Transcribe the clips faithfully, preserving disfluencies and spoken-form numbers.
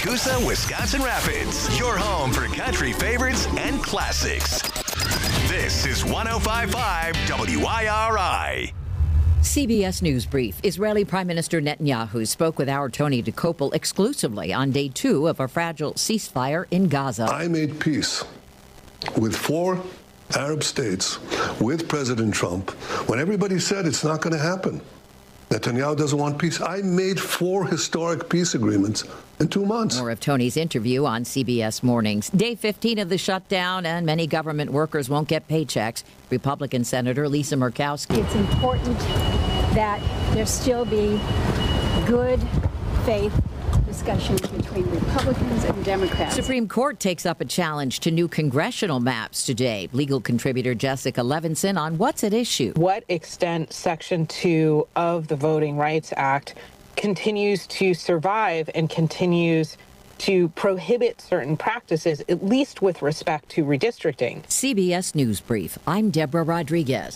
Coosa, Wisconsin Rapids, your home for country favorites and classics. This is one oh five point five W I R I. C B S News Brief. Israeli Prime Minister Netanyahu spoke with our Tony DeCopel exclusively on day two of a fragile ceasefire in Gaza. I made peace with four Arab states with President Trump when everybody said it's not going to happen. Netanyahu doesn't want peace. I made four historic peace agreements in two months. More of Tony's interview on C B S Mornings. Day fifteen of the shutdown, and many government workers won't get paychecks. Republican Senator Lisa Murkowski. It's important that there still be good faith discussions between Republicans and Democrats. Supreme Court takes up a challenge to new congressional maps today. Legal contributor Jessica Levinson on what's at issue. What extent Section two of the Voting Rights Act continues to survive and continues to prohibit certain practices, at least with respect to redistricting. C B S News Brief. I'm Deborah Rodriguez.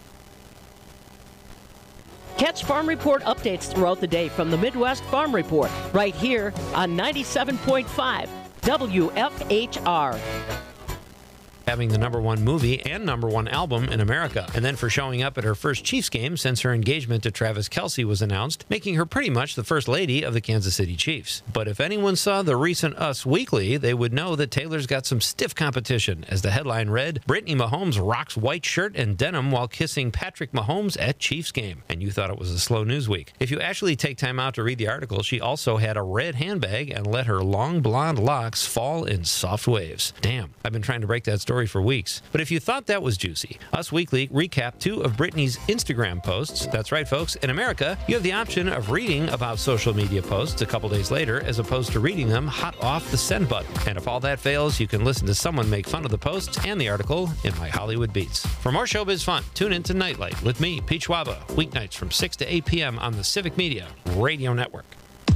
Catch Farm Report updates throughout the day from the Midwest Farm Report, right here on ninety-seven point five W F H R. Having the number one movie and number one album in America, and then for showing up at her first Chiefs game since her engagement to Travis Kelce was announced, making her pretty much the first lady of the Kansas City Chiefs. But if anyone saw the recent Us Weekly, they would know that Taylor's got some stiff competition. As the headline read, Brittany Mahomes rocks white shirt and denim while kissing Patrick Mahomes at Chiefs game. And you thought it was a slow news week. If you actually take time out to read the article, she also had a red handbag and let her long blonde locks fall in soft waves. Damn, I've been trying to break that story for weeks. But if you thought that was juicy, Us Weekly recapped two of Brittany's Instagram posts. That's right, folks. In America, you have the option of reading about social media posts a couple days later as opposed to reading them hot off the send button. And if all that fails, you can listen to someone make fun of the posts and the article in my Hollywood Beats. For more showbiz fun, tune in to Nightlight with me, Pete Schwaba, weeknights from six to eight p.m. on the Civic Media Radio Network.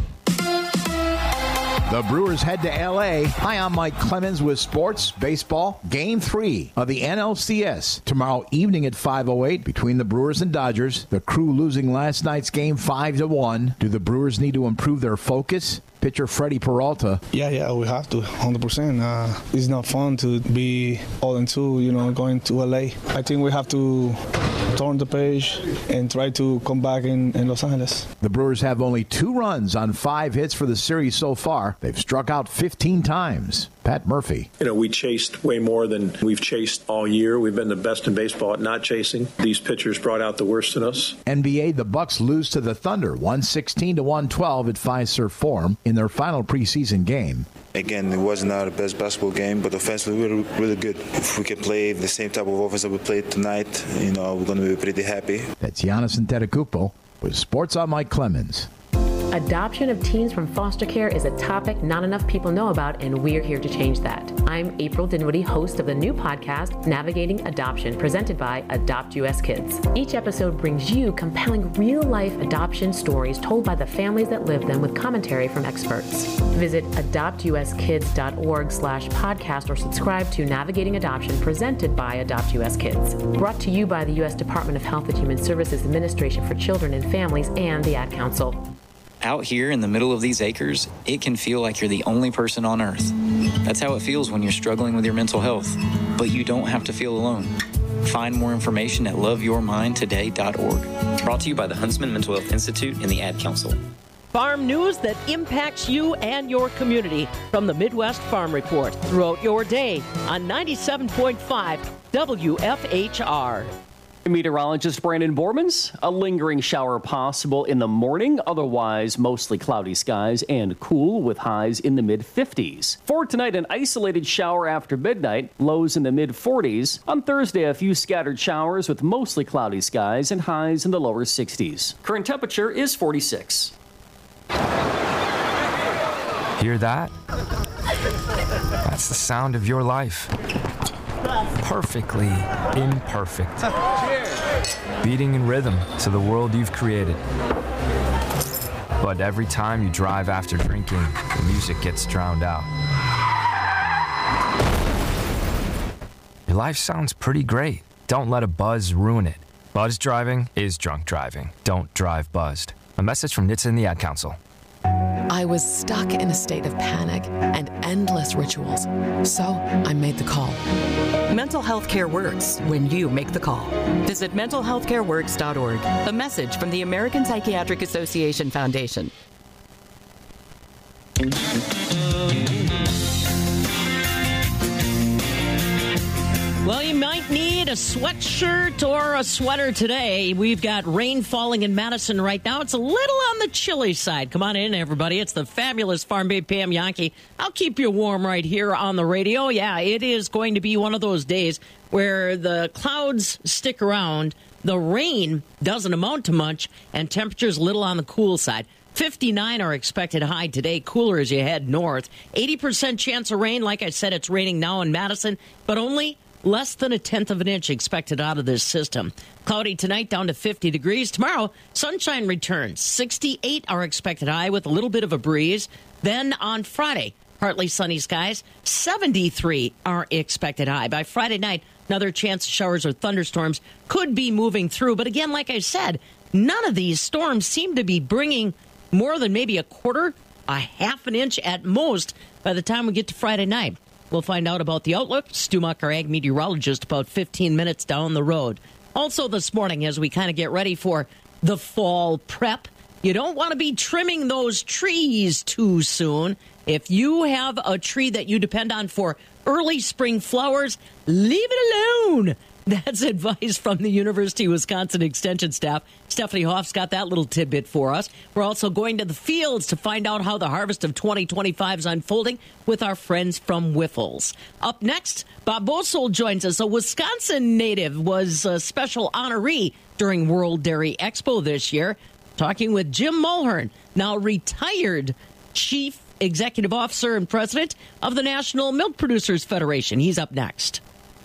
The Brewers head to L A. Hi, I'm Mike Clemens with Sports Baseball. Game three of the N L C S tomorrow evening at five oh eight between the Brewers and Dodgers. The Crew losing last night's game five to one. Do the Brewers need to improve their focus? Pitcher Freddie Peralta. Yeah, yeah, we have to, one hundred percent. Uh, it's not fun to be oh and two, you know, going to L A. I think we have to turn the page and try to come back in, in Los Angeles. The Brewers have only two runs on five hits for the series so far. They've struck out fifteen times. Pat Murphy. You know, we chased way more than we've chased all year. We've been the best in baseball at not chasing. These pitchers brought out the worst in us. N B A, the Bucks lose to the Thunder one sixteen to one twelve at Fiserv Forum in their final preseason game. Again, it wasn't our best basketball game, but offensively we were really good. If we can play the same type of offense that we played tonight, you know, we're going to be pretty happy. That's Giannis Antetokounmpo with Sports on Mike Clemens. Adoption of teens from foster care is a topic not enough people know about, and we're here to change that. I'm April Dinwiddie, host of the new podcast, Navigating Adoption, presented by Adopt U S Kids. Each episode brings you compelling real-life adoption stories told by the families that live them with commentary from experts. Visit adoptuskids.org slash podcast or subscribe to Navigating Adoption, presented by Adopt U S Kids. Brought to you by the U S Department of Health and Human Services Administration for Children and Families and the Ad Council. Out here in the middle of these acres, it can feel like you're the only person on earth. That's how it feels when you're struggling with your mental health. But you don't have to feel alone. Find more information at love your mind today dot org. Brought to you by the Huntsman Mental Health Institute and the Ad Council. Farm news that impacts you and your community from the Midwest Farm Report throughout your day on ninety-seven point five W F H R. Meteorologist Brandon Bormans. A lingering shower possible in the morning, otherwise mostly cloudy skies and cool with highs in the mid fifties. For tonight, an isolated shower after midnight, lows in the mid forties. On Thursday, a few scattered showers with mostly cloudy skies and highs in the lower sixties. Current temperature is forty-six. Hear that? That's the sound of your life. Perfectly imperfect. Beating in rhythm to the world you've created. But every time you drive after drinking, the music gets drowned out. Your life sounds pretty great. Don't let a buzz ruin it. Buzz driving is drunk driving. Don't drive buzzed. A message from N H T S A and the Ad Council. I was stuck in a state of panic and endless rituals. So I made the call. Mental health care works when you make the call. Visit mental health care works dot org. A message from the American Psychiatric Association Foundation. Well, you might need a sweatshirt or a sweater today. We've got rain falling in Madison right now. It's a little on the chilly side. Come on in, everybody. It's the fabulous Farm Babe Pam Yankee. I'll keep you warm right here on the radio. Yeah, it is going to be one of those days where the clouds stick around, the rain doesn't amount to much, and temperatures a little on the cool side. fifty-nine are expected high today, cooler as you head north. eighty percent chance of rain. Like I said, it's raining now in Madison, but only less than a tenth of an inch expected out of this system. Cloudy tonight, down to fifty degrees. Tomorrow, sunshine returns. sixty-eight are expected high with a little bit of a breeze. Then on Friday, partly sunny skies. seventy-three are expected high. By Friday night, another chance of showers or thunderstorms could be moving through. But again, like I said, none of these storms seem to be bringing more than maybe a quarter, a half an inch at most by the time we get to Friday night. We'll find out about the outlook. Stu Muck, our ag meteorologist, about fifteen minutes down the road. Also this morning, as we kind of get ready for the fall prep, you don't want to be trimming those trees too soon. If you have a tree that you depend on for early spring flowers, leave it alone. That's advice from the University of Wisconsin Extension staff. Stephanie Hoff's got that little tidbit for us. We're also going to the fields to find out how the harvest of twenty twenty-five is unfolding with our friends from Wyffels. Up next, Bob Bosold joins us. A Wisconsin native was a special honoree during World Dairy Expo this year. Talking with Jim Mulhern, now retired Chief Executive Officer and President of the National Milk Producers Federation. He's up next.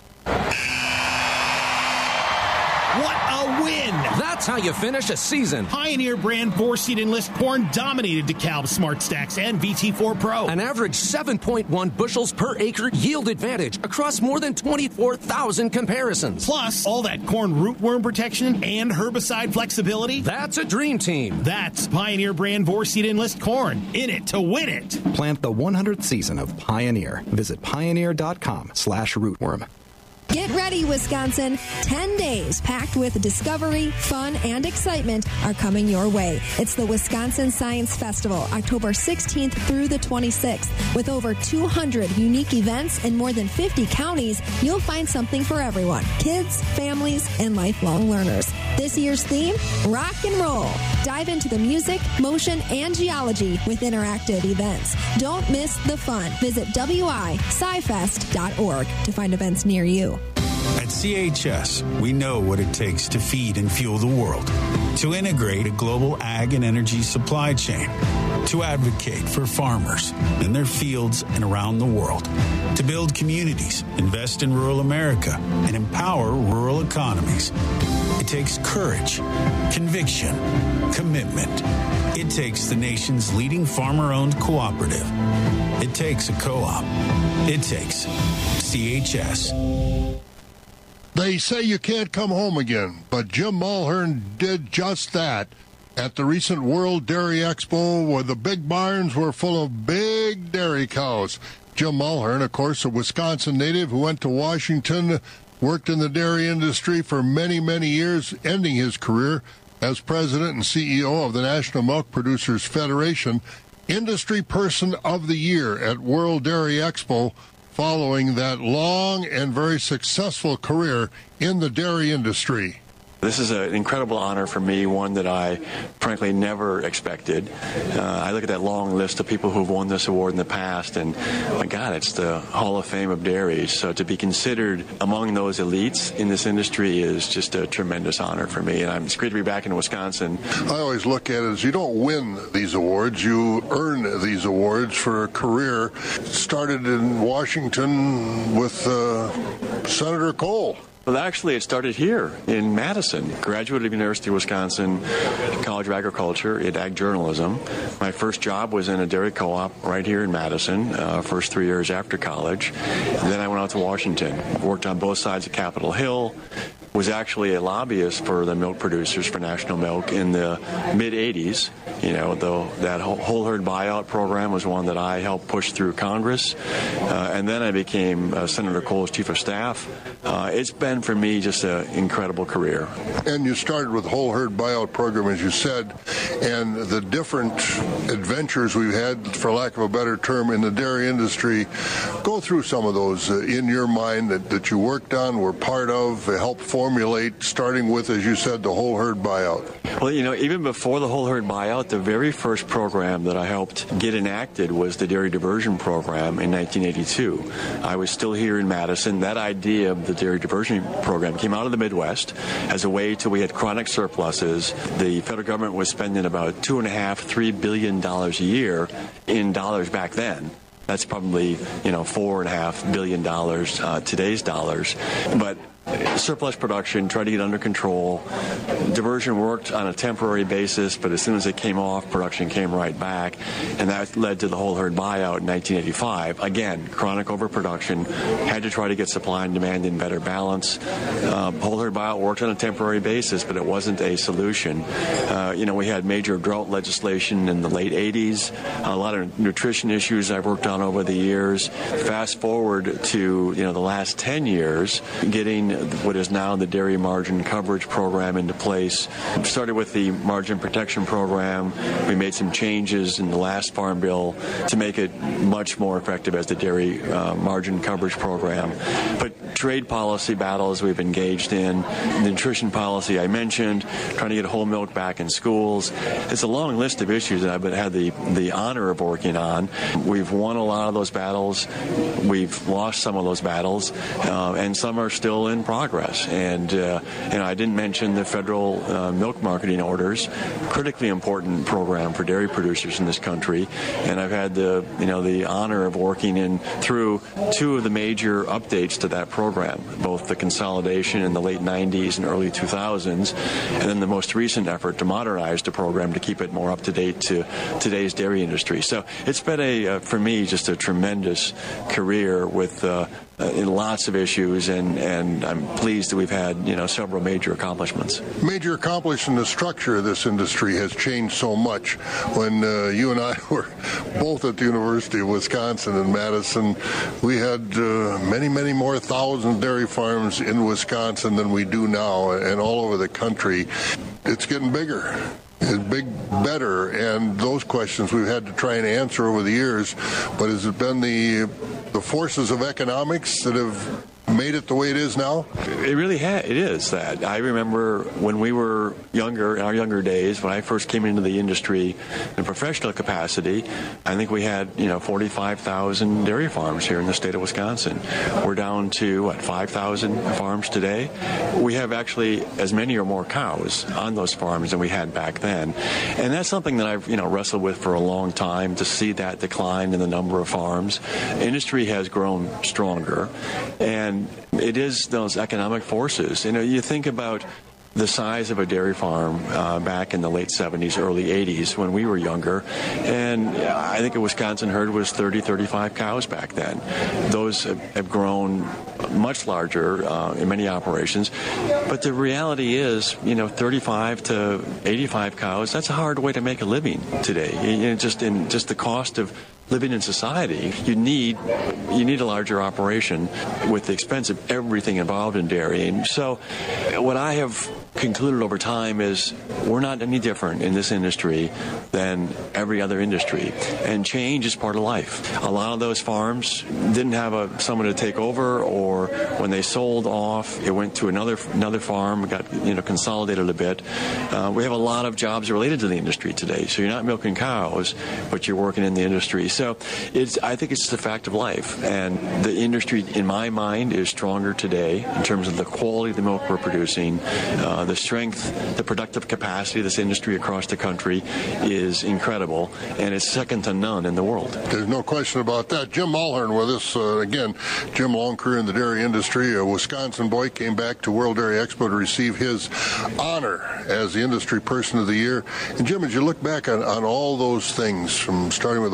What a win! That's how you finish a season. Pioneer brand four-seed Enlist corn dominated DeKalb Smart Stacks and V T four Pro. An average seven point one bushels per acre yield advantage across more than twenty-four thousand comparisons. Plus, all that corn rootworm protection and herbicide flexibility. That's a dream team. That's Pioneer brand four-seed Enlist corn. In it to win it. Plant the one hundredth season of Pioneer. Visit pioneer.com slash rootworm. Get ready, Wisconsin. Ten days packed with discovery, fun, and excitement are coming your way. It's the Wisconsin Science Festival, October sixteenth through the twenty-sixth. With over two hundred unique events in more than fifty counties, you'll find something for everyone. Kids, families, and lifelong learners. This year's theme, rock and roll. Dive into the music, motion, and geology with interactive events. Don't miss the fun. Visit w i sci fest dot org to find events near you. At C H S, we know what it takes to feed and fuel the world, to integrate a global ag and energy supply chain, to advocate for farmers in their fields and around the world, to build communities, invest in rural America, and empower rural economies. It takes courage, conviction, commitment. It takes the nation's leading farmer-owned cooperative. It takes a co-op. It takes C H S. They say you can't come home again, but Jim Mulhern did just that at the recent World Dairy Expo, where the big barns were full of big dairy cows. Jim Mulhern, of course, a Wisconsin native who went to Washington, worked in the dairy industry for many, many years, ending his career as president and C E O of the National Milk Producers Federation, Industry Person of the Year at World Dairy Expo, following that long and very successful career in the dairy industry. This is an incredible honor for me, one that I frankly never expected. Uh, I look at that long list of people who've won this award in the past, and my God, it's the Hall of Fame of dairies. So to be considered among those elites in this industry is just a tremendous honor for me, and I'm, it's great to be back in Wisconsin. I always look at it as you don't win these awards, you earn these awards for a career. Started in Washington with uh, Senator Cole. Well, actually, it started here in Madison. Graduate of University of Wisconsin College of Agriculture in ag journalism. My first job was in a dairy co-op right here in Madison, uh, first three years after college. And then I went out to Washington, worked on both sides of Capitol Hill, was actually a lobbyist for the milk producers for National Milk in the mid eighties, You know, though that whole herd buyout program was one that I helped push through Congress, uh, and then I became uh, Senator Cole's chief of staff. Uh, it's been for me just an incredible career. And you started with the whole herd buyout program, as you said, and the different adventures we've had, for lack of a better term, in the dairy industry. Go through some of those uh, in your mind that, that you worked on, were part of, helped formulate, starting with, as you said, the whole herd buyout. Well, you know, even before the whole herd buyout, the very first program that I helped get enacted was the dairy diversion program in nineteen eighty-two. I was still here in Madison. That idea of the dairy diversion program came out of the Midwest as a way to, we had chronic surpluses. The federal government was spending about two and a half, three billion dollars a year in dollars back then. That's probably, you know, four and a half billion dollars, uh, today's dollars. But surplus production, tried to get under control. Diversion worked on a temporary basis, but as soon as it came off, production came right back, and that led to the whole herd buyout in nineteen eighty-five. Again, chronic overproduction, had to try to get supply and demand in better balance. Uh, whole herd buyout worked on a temporary basis, but it wasn't a solution. Uh, you know, we had major drought legislation in the late eighties, a lot of nutrition issues I've worked on over the years. Fast forward to, you know, the last ten years, getting what is now the Dairy Margin Coverage Program into place. We started with the Margin Protection Program. We made some changes in the last Farm Bill to make it much more effective as the Dairy uh, Margin Coverage Program. But trade policy battles we've engaged in, the nutrition policy I mentioned, trying to get whole milk back in schools. It's a long list of issues that I've had the, the honor of working on. We've won a lot of those battles. We've lost some of those battles, uh, and some are still in progress. And uh, you know, I didn't mention the federal uh, milk marketing orders, critically important program for dairy producers in this country. And I've had the you know the honor of working in through two of the major updates to that program, both the consolidation in the late nineties and early two thousands, and then the most recent effort to modernize the program to keep it more up to date to today's dairy industry. So it's been a uh, for me just a tremendous career with uh, uh, in lots of issues, and and I'm pleased that we've had you know several major accomplishments. Major accomplishment. The structure of this industry has changed so much. When uh, you and I were both at the University of Wisconsin in Madison, we had uh, many, many more thousand dairy farms in Wisconsin than we do now, and all over the country. It's getting bigger. It's big, better, and those questions we've had to try and answer over the years. But has it been the the forces of economics that have made it the way it is now? It really has. It is that. I remember when we were younger, in our younger days, when I first came into the industry in professional capacity, I think we had, you know, forty-five thousand dairy farms here in the state of Wisconsin. We're down to, what, five thousand farms today? We have actually as many or more cows on those farms than we had back then. And that's something that I've, you know, wrestled with for a long time, to see that decline in the number of farms. Industry has grown stronger, and it is those economic forces. You know, you think about the size of a dairy farm uh, back in the late seventies, early eighties when we were younger, and I think a Wisconsin herd was thirty, thirty-five cows back then. Those have, have grown much larger uh, in many operations, but the reality is, you know, thirty-five to eighty-five cows, that's a hard way to make a living today. You know, just in just the cost of living in society, you need you need a larger operation with the expense of everything involved in dairy. And so what I have concluded over time is we're not any different in this industry than every other industry, and change is part of life. A lot of those farms didn't have a, someone to take over, or when they sold off, it went to another another farm, got you know consolidated a bit. Uh, we have a lot of jobs related to the industry today, so you're not milking cows, but you're working in the industry. So it's I think it's just a fact of life, and the industry, in my mind, is stronger today in terms of the quality of the milk we're producing. Uh, the strength, the productive capacity of this industry across the country is incredible, and it's second to none in the world. There's no question about that. Jim Mulhern with us uh, again. Jim, long career in the dairy industry, a Wisconsin boy, came back to World Dairy Expo to receive his honor as the Industry Person of the Year. And Jim, as you look back on, on all those things, from starting with the whole herd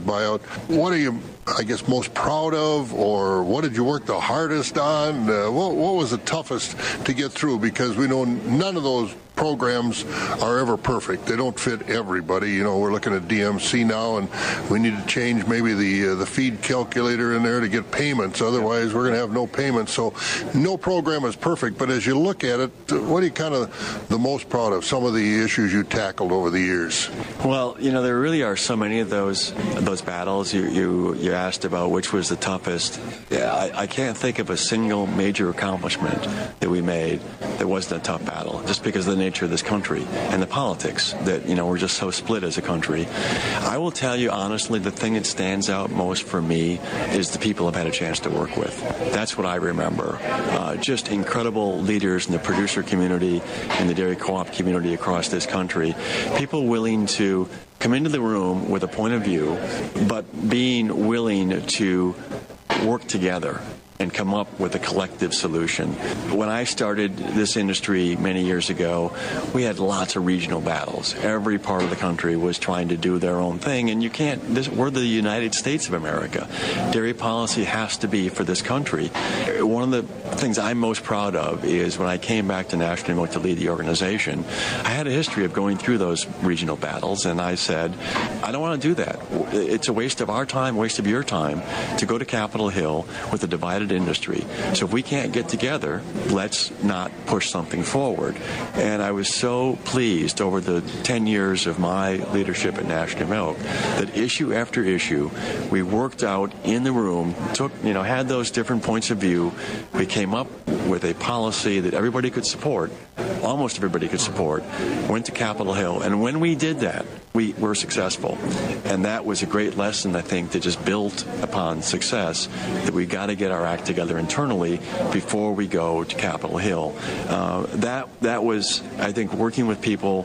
Pittsburgh buyout. What are you, I guess, most proud of, or what did you work the hardest on? Uh, what, what was the toughest to get through? Because we know none of those programs are ever perfect. They don't fit everybody. You know, we're looking at D M C now, and we need to change maybe the uh, the feed calculator in there to get payments. Otherwise, we're going to have no payments. So no program is perfect. But as you look at it, what are you kind of the most proud of? Some of the issues you tackled over the years. Well, you know, there really are so many of those those battles. You you, you asked about which was the toughest. Yeah, I, I can't think of a single major accomplishment that we made that wasn't a tough battle, just because of the nature of this country and the politics that, you know, we're just so split as a country. I will tell you honestly, the thing that stands out most for me is the people I've had a chance to work with. That's what I remember. Uh, just incredible leaders in the producer community and the dairy co-op community across this country. People willing to come into the room with a point of view, but being willing to work together and come up with a collective solution. When I started this industry many years ago, we had lots of regional battles. Every part of the country was trying to do their own thing, and you can't, this, we're the United States of America. Dairy policy has to be for this country. One of the things I'm most proud of is when I came back to National Milk to lead the organization, I had a history of going through those regional battles, and I said, I don't want to do that. It's a waste of our time, waste of your time to go to Capitol Hill with a divided industry. So if we can't get together, let's not push something forward. And I was so pleased over the ten years of my leadership at National Milk that issue after issue, we worked out in the room, took, you know, had those different points of view. We came up with a policy that everybody could support, almost everybody could support, went to Capitol Hill. And when we did that, we were successful. And that was a great lesson, I think, that just built upon success, that we got to get our act together internally before we go to Capitol Hill. Uh, that that was, I think, working with people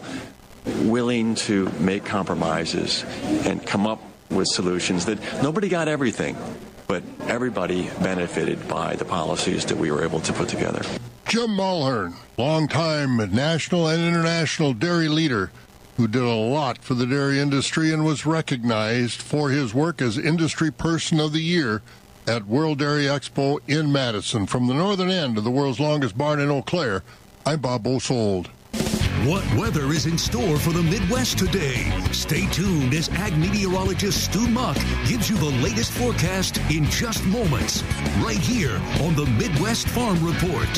willing to make compromises and come up with solutions that nobody got everything, but everybody benefited by the policies that we were able to put together. Jim Mulhern, longtime national and international dairy leader, who did a lot for the dairy industry and was recognized for his work as Industry Person of the Year at World Dairy Expo in Madison. From the northern end of the world's longest barn in Eau Claire, I'm Bob Bosold. What weather is in store for the Midwest today? Stay tuned as ag meteorologist Stu Muck gives you the latest forecast in just moments, right here on the Midwest Farm Report.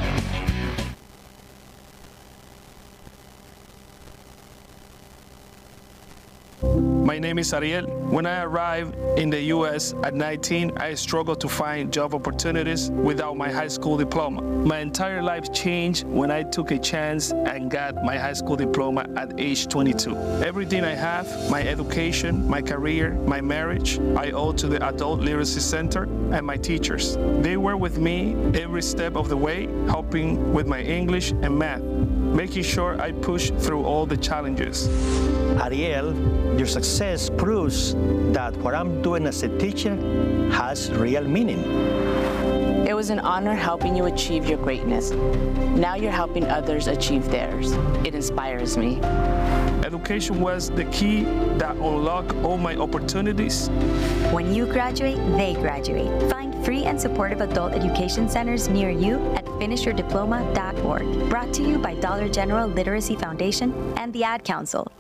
My name is Ariel. When I arrived in the U S at nineteen, I struggled to find job opportunities without my high school diploma. My entire life changed when I took a chance and got my high school diploma at age twenty-two. Everything I have, my education, my career, my marriage, I owe to the Adult Literacy Center and my teachers. They were with me every step of the way, helping with my English and math, making sure I push through all the challenges. Ariel, your success proves that what I'm doing as a teacher has real meaning. It was an honor helping you achieve your greatness. Now you're helping others achieve theirs. It inspires me. Education was the key that unlocked all my opportunities. When you graduate, they graduate. Find free and supportive adult education centers near you at finish your diploma dot org. Brought to you by Dollar General Literacy Foundation and the Ad Council.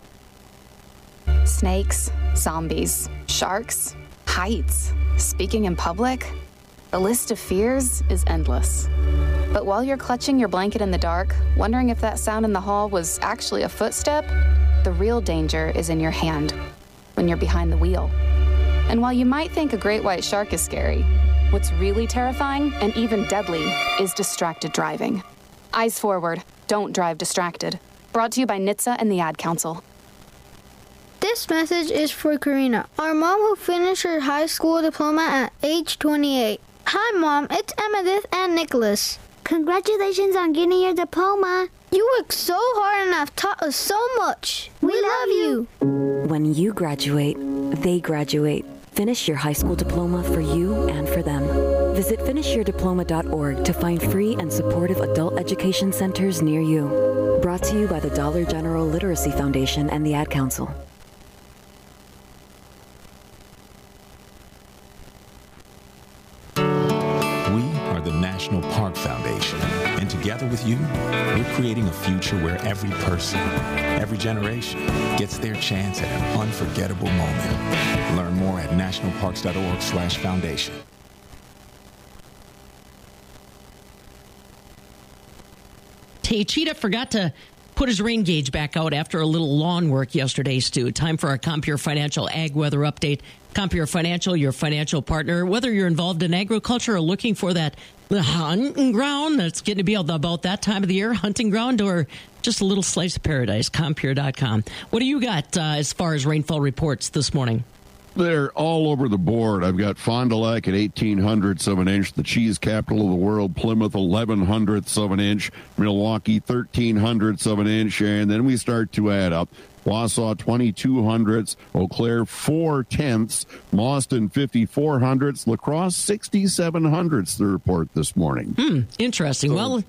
Snakes, zombies, sharks, heights, speaking in public. The list of fears is endless. But while you're clutching your blanket in the dark, wondering if that sound in the hall was actually a footstep, the real danger is in your hand, when you're behind the wheel. And while you might think a great white shark is scary, what's really terrifying and even deadly is distracted driving. Eyes forward, don't drive distracted. Brought to you by N H T S A and the Ad Council. This message is for Karina, our mom who finished her high school diploma at age twenty-eight. Hi, Mom. It's Emmettith and Nicholas. Congratulations on getting your diploma. You worked so hard and have taught us so much. We, we love you. When you graduate, they graduate. Finish your high school diploma for you and for them. Visit finish your diploma dot org to find free and supportive adult education centers near you. Brought to you by the Dollar General Literacy Foundation and the Ad Council. National Park Foundation. And together with you, we're creating a future where every person, every generation gets their chance at an unforgettable moment. Learn more at nationalparks.org slash foundation. Hey, Cheetah forgot to put his rain gauge back out after a little lawn work yesterday, Stu. Time for our Compeer Financial Ag Weather Update. Compeer Financial, your financial partner. Whether you're involved in agriculture or looking for that hunting ground that's getting to be about that time of the year, hunting ground, or just a little slice of paradise, Compeer dot com. What do you got uh, as far as rainfall reports this morning? They're all over the board. I've got Fond du Lac at eighteen hundredths of an inch, the cheese capital of the world, Plymouth eleven hundredths of an inch, Milwaukee thirteen hundredths of an inch, and then we start to add up. Wausau twenty-two hundredths, Eau Claire four tenths, Mauston fifty-four hundredths, La Crosse sixty-seven hundredths, the report this morning. Hmm, interesting. So, well,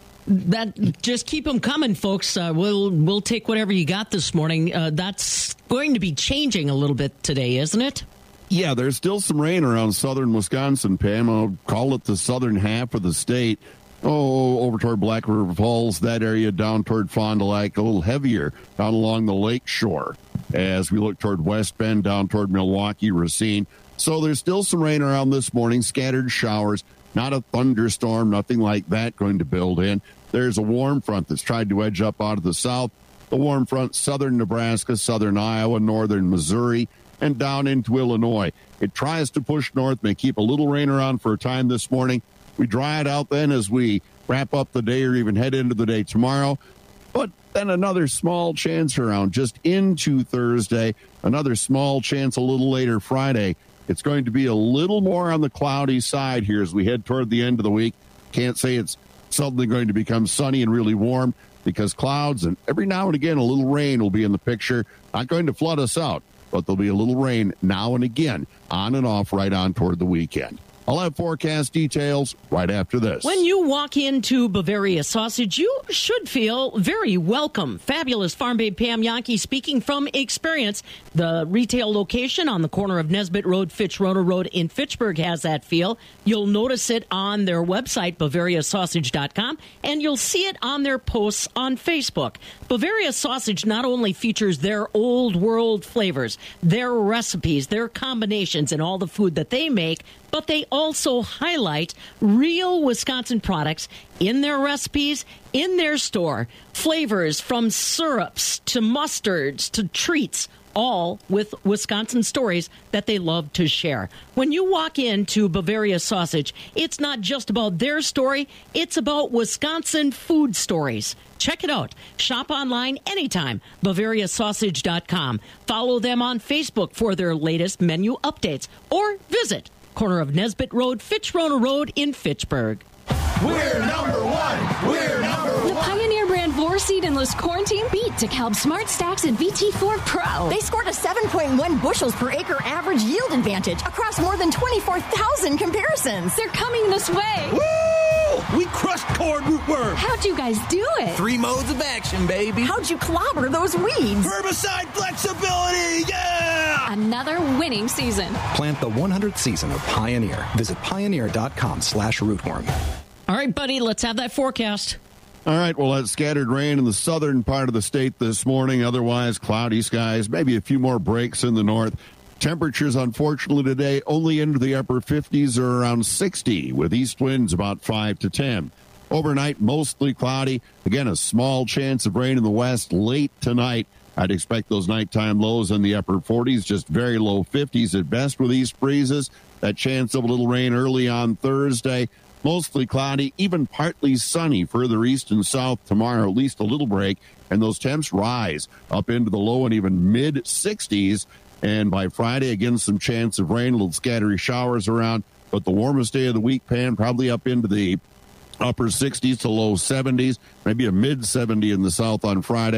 that just keep them coming, folks. Uh, we'll we'll take whatever you got this morning. Uh, that's going to be changing a little bit today, isn't it? Yeah, there's still some rain around southern Wisconsin, Pam. I'll call it the southern half of the state. Oh, over toward Black River Falls, that area down toward Fond du Lac, a little heavier down along the lake shore. As we look toward West Bend, down toward Milwaukee, Racine. So there's still some rain around this morning, scattered showers, not a thunderstorm, nothing like that going to build in. There's a warm front that's tried to edge up out of the south. The warm front, southern Nebraska, southern Iowa, northern Missouri, and down into Illinois. It tries to push north, may keep a little rain around for a time this morning. We dry it out then as we wrap up the day or even head into the day tomorrow. But then another small chance around just into Thursday, another small chance a little later Friday. It's going to be a little more on the cloudy side here as we head toward the end of the week. Can't say it's suddenly going to become sunny and really warm because clouds and every now and again a little rain will be in the picture. Not going to flood us out, but there'll be a little rain now and again on and off right on toward the weekend. I'll have forecast details right after this. When you walk into Bavaria Sausage, you should feel very welcome. Fabulous Farm Babe Pam Yankee speaking from experience. The retail location on the corner of Nesbitt Road, Fitch-Roner Road in Fitchburg has that feel. You'll notice it on their website, Bavaria Sausage dot com, and you'll see it on their posts on Facebook. Bavaria Sausage not only features their old world flavors, their recipes, their combinations, and all the food that they make, but they also highlight real Wisconsin products in their recipes, in their store. Flavors from syrups to mustards to treats, all with Wisconsin stories that they love to share. When you walk into Bavaria Sausage, it's not just about their story, it's about Wisconsin food stories. Check it out. Shop online anytime, Bavaria Sausage dot com. Follow them on Facebook for their latest menu updates, or visit corner of Nesbitt Road, Fitch-Roner Road in Fitchburg. We're number one! We're number one! The Pioneer brand four seed Endless Corn team beat DeKalb Smart Stacks and V T four Pro. They scored a seven point one bushels per acre average yield advantage across more than twenty-four thousand comparisons. They're coming this way. Woo! We crushed corn rootworm. How'd you guys do it? Three modes of action, baby. How'd you clobber those weeds? Herbicide flexibility, yeah! Another winning season. Plant the one hundredth season of Pioneer. Visit pioneer.com slash rootworm. All right, buddy, let's have that forecast. All right, well, that scattered rain in the southern part of the state this morning. Otherwise, cloudy skies, maybe a few more breaks in the north. Temperatures, unfortunately, today only into the upper fifties or around sixty, with east winds about five to ten. Overnight, mostly cloudy. Again, a small chance of rain in the west late tonight. I'd expect those nighttime lows in the upper forties, just very low fifties at best with east breezes. That chance of a little rain early on Thursday. Mostly cloudy, even partly sunny further east and south tomorrow, at least a little break. And those temps rise up into the low and even mid sixties. And by Friday, again, some chance of rain, little scattery showers around. But the warmest day of the week, Pan, probably up into the upper sixties to low seventies, maybe a mid seventy in the south on Friday.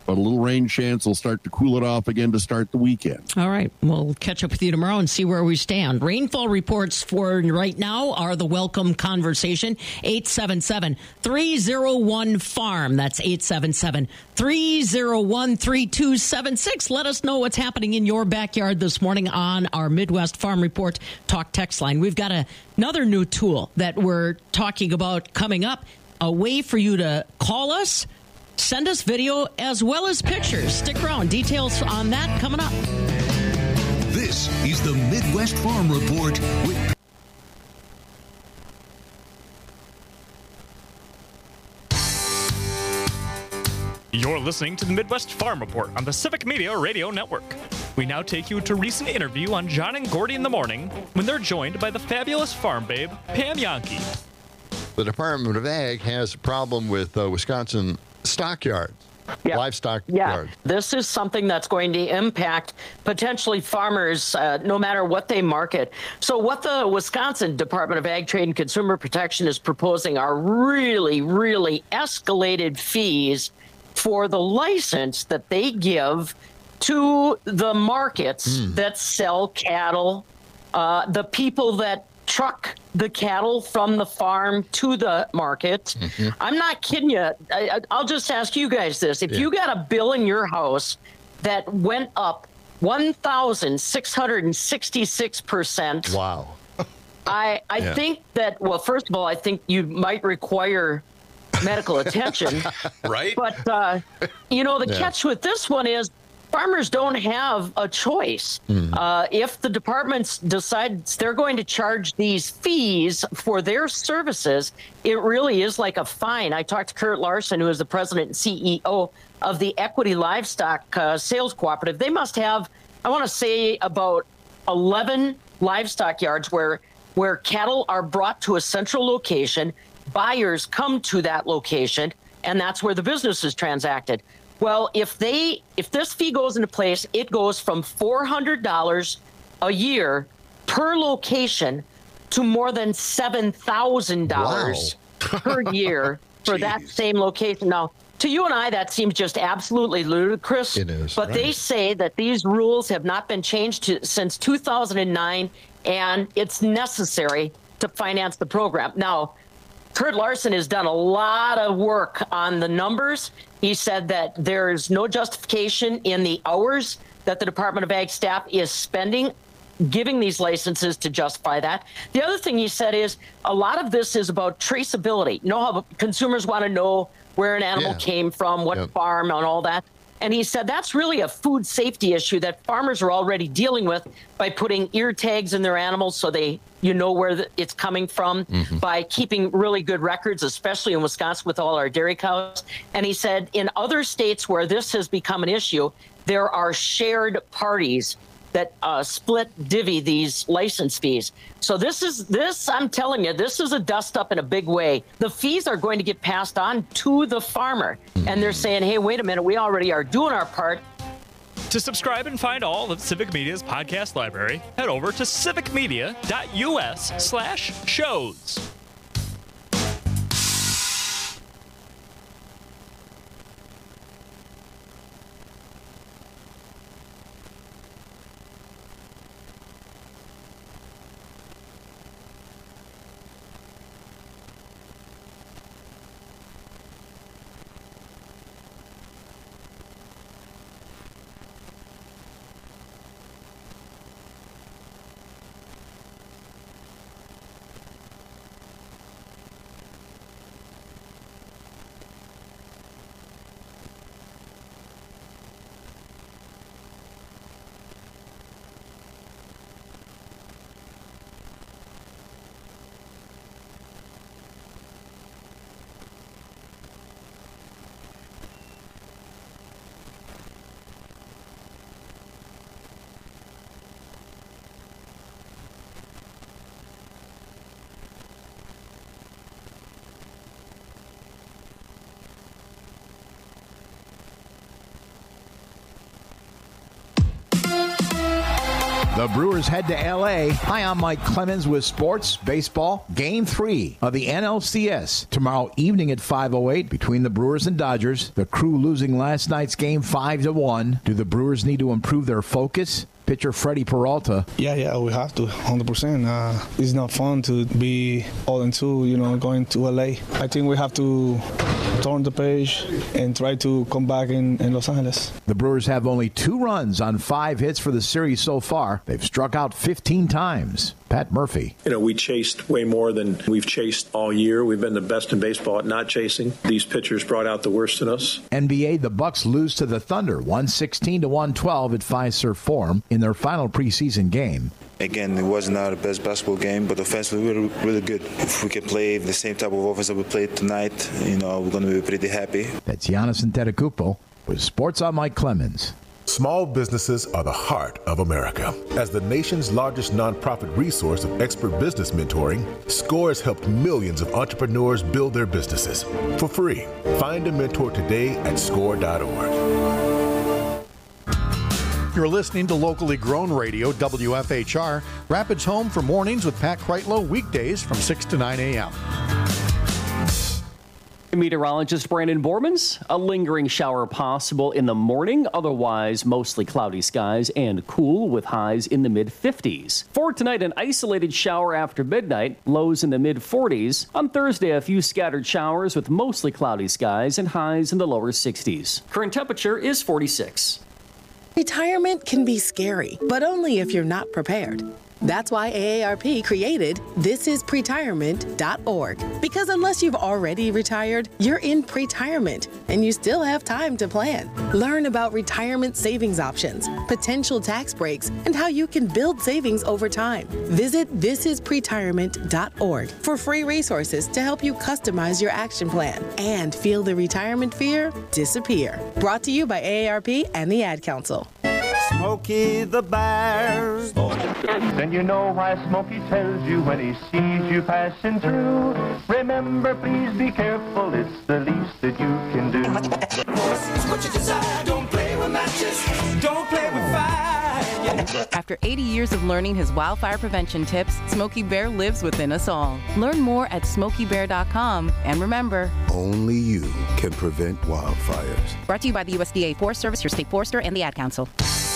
but a little rain chance will start to cool it off again to start the weekend. All right. We'll catch up with you tomorrow and see where we stand. Rainfall reports for right now are the welcome conversation. eight seven seven, three oh one, farm. That's eight seven seven, three oh one, three two seven six. Let us know what's happening in your backyard this morning on our Midwest Farm Report Talk text line. We've got a, another new tool that we're talking about coming up, a way for you to call us, send us video as well as pictures. Stick around. Details on that coming up. This is the Midwest Farm Report with You're listening to the Midwest Farm Report on the Civic Media Radio Network. We now take you to a recent interview on John and Gordy in the Morning when they're joined by the fabulous farm babe, Pam Yankee. The Department of Ag has a problem with uh, Wisconsin stockyards, yeah. livestock yeah. yards. This is something that's going to impact potentially farmers uh, no matter what they market. So what the Wisconsin Department of Ag, Trade, and Consumer Protection is proposing are really, really escalated fees for the license that they give to the markets mm. that sell cattle, uh, the people that truck the cattle from the farm to the market. Mm-hmm. I'm not kidding you. I, I'll just ask you guys this. If yeah. you got a bill in your house that went up one thousand six hundred sixty-six percent. Wow. I, I yeah. think that, well, first of all, I think you might require medical attention. Right. But, uh, you know, the yeah. catch with this one is farmers don't have a choice. Mm. Uh, if the departments decides they're going to charge these fees for their services, it really is like a fine. I talked to Kurt Larson, who is the president and C E O of the Equity Livestock uh, Sales Cooperative. They must have, I want to say, about eleven livestock yards where where cattle are brought to a central location. Buyers come to that location, and that's where the business is transacted. Well, if they if this fee goes into place, it goes from four hundred dollars a year per location to more than seven thousand dollars wow. per year for that same location. Now, to you and I, that seems just absolutely ludicrous. It is. But right. they say that these rules have not been changed to, since two thousand nine, and it's necessary to finance the program. Now, Kurt Larson has done a lot of work on the numbers. He said that there's no justification in the hours that the Department of Ag staff is spending giving these licenses to justify that. The other thing he said is a lot of this is about traceability. You know how consumers want to know where an animal yeah. came from, what yep. farm, and all that. And he said that's really a food safety issue that farmers are already dealing with by putting ear tags in their animals so they you know where the, it's coming from, mm-hmm. by keeping really good records, especially in Wisconsin with all our dairy cows. And he said in other states where this has become an issue, there are shared parties that uh, split divvy these license fees. So this is this, I'm telling you, this is a dust up in a big way. The fees are going to get passed on to the farmer. Mm-hmm. And they're saying, hey, wait a minute, we already are doing our part. To subscribe and find all of Civic Media's podcast library, head over to civicmedia.us slash shows. The Brewers head to L A. Hi, I'm Mike Clemens with Sports Baseball. Game three of the N L C S tomorrow evening at five oh eight between the Brewers and Dodgers. The Crew losing last night's game five to one. Do the Brewers need to improve their focus? Pitcher Freddie Peralta. Yeah, yeah, we have to, one hundred percent. Uh, it's not fun to be all in two, you know, going to L A. I think we have to turn the page and try to come back in, in Los Angeles. The Brewers have only two runs on five hits for the series so far. They've struck out fifteen times. Pat Murphy. You know, we chased way more than we've chased all year. We've been the best in baseball at not chasing. These pitchers brought out the worst in us. N B A, the Bucks lose to the Thunder, one sixteen to one twelve at Fiserv Forum in their final preseason game. Again, it wasn't our best basketball game, but offensively we were really good. If we can play the same type of offense that we played tonight, you know, we're going to be pretty happy. That's Giannis Antetokounmpo with Sports on Mike Clemens. Small businesses are the heart of America. As the nation's largest nonprofit resource of expert business mentoring, SCORE has helped millions of entrepreneurs build their businesses for free. Find a mentor today at score dot org. You're listening to locally grown radio, W F H R, Rapids home for mornings with Pat Kreitlow, weekdays from six to nine a.m. Meteorologist Brandon Bormans. A lingering shower possible in the morning, otherwise mostly cloudy skies and cool with highs in the mid fifties. For tonight, an isolated shower after midnight, lows in the mid forties. On Thursday, a few scattered showers with mostly cloudy skies and highs in the lower sixties. Current temperature is forty-six. Retirement can be scary, but only if you're not prepared. That's why A A R P created this is pretirement dot org. Because unless you've already retired, you're in pretirement and you still have time to plan. Learn about retirement savings options, potential tax breaks, and how you can build savings over time. Visit this is pretirement dot org for free resources to help you customize your action plan and feel the retirement fear disappear. Brought to you by A A R P and the Ad Council. Smokey the Bears. Then you know why Smokey tells you when he sees you passing through. Remember, please be careful, it's the least that you can do. What you desire, don't play with matches, don't play with fire. After eighty years of learning his wildfire prevention tips, Smokey Bear lives within us all. Learn more at smokey bear dot com. And remember, only you can prevent wildfires. Brought to you by the U S D A Forest Service, your state forester, and the Ad Council.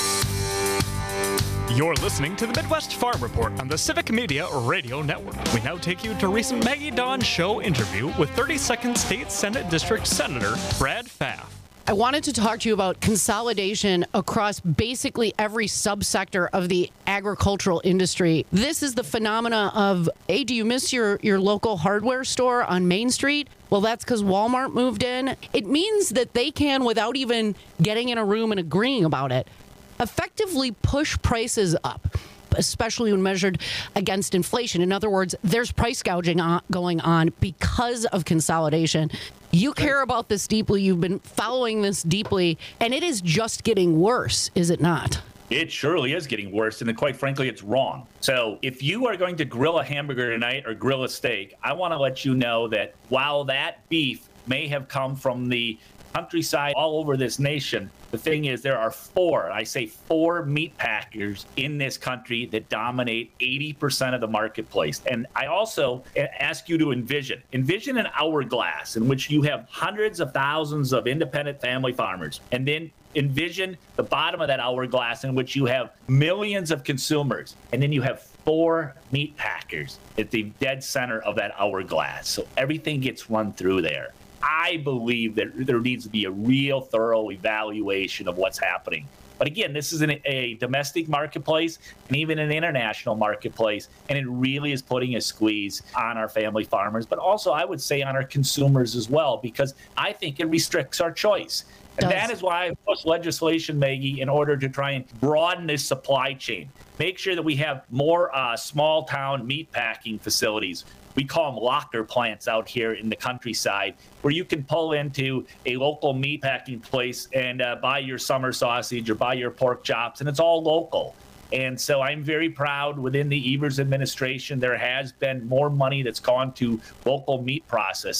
You're listening to the Midwest Farm Report on the Civic Media Radio Network. We now take you to a recent Maggie Dawn Show interview with thirty-second State Senate District Senator Brad Pfaff. I wanted to talk to you about consolidation across basically every subsector of the agricultural industry. This is the phenomena of, hey, do you miss your, your local hardware store on Main Street? Well, that's because Walmart moved in. It means that they can, without even getting in a room and agreeing about it, effectively push prices up, especially when measured against inflation. In other words, there's price gouging on, going on because of consolidation. You care about this deeply. You've been following this deeply, and it is just getting worse, is it not? It surely is getting worse, and quite frankly, it's wrong. So if you are going to grill a hamburger tonight or grill a steak, I want to let you know that while that beef may have come from the countryside all over this nation, the thing is there are four, I say four meat packers in this country that dominate eighty percent of the marketplace. And I also ask you to envision, envision an hourglass in which you have hundreds of thousands of independent family farmers. And then envision the bottom of that hourglass in which you have millions of consumers. And then you have four meat packers at the dead center of that hourglass. So everything gets run through there. I believe that there needs to be a real thorough evaluation of what's happening. But again, this is an, a domestic marketplace and even an international marketplace, and it really is putting a squeeze on our family farmers, but also I would say on our consumers as well, because I think it restricts our choice. And Does. that is why I pushed legislation, Maggie, in order to try and broaden this supply chain. Make sure that we have more uh, small town meat packing facilities. We call them locker plants out here in the countryside, where you can pull into a local meat packing place and uh, buy your summer sausage or buy your pork chops, and it's all local. And so I'm very proud within the Evers administration, there has been more money that's gone to local meat processing.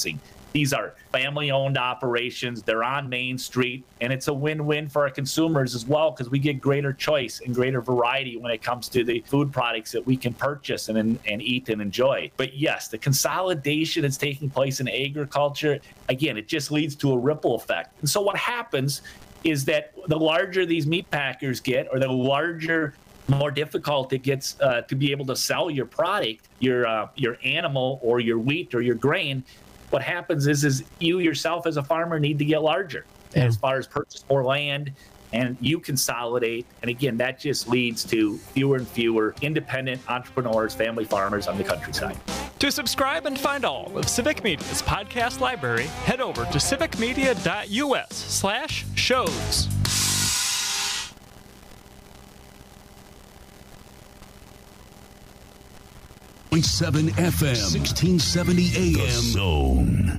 These are family-owned operations. They're on Main Street, and it's a win-win for our consumers as well because we get greater choice and greater variety when it comes to the food products that we can purchase and, and, and eat and enjoy. But yes, the consolidation that's taking place in agriculture, again, it just leads to a ripple effect. And so what happens is that the larger these meat packers get, or the larger, more difficult it gets uh, to be able to sell your product, your uh, your animal or your wheat or your grain, what happens is is you yourself as a farmer need to get larger Yeah. as far as purchase more land, and you consolidate. And again, that just leads to fewer and fewer independent entrepreneurs, family farmers on the countryside. To subscribe and find all of Civic Media's podcast library, head over to civicmedia.us slash shows. point seven F M, sixteen seventy A M. The Zone.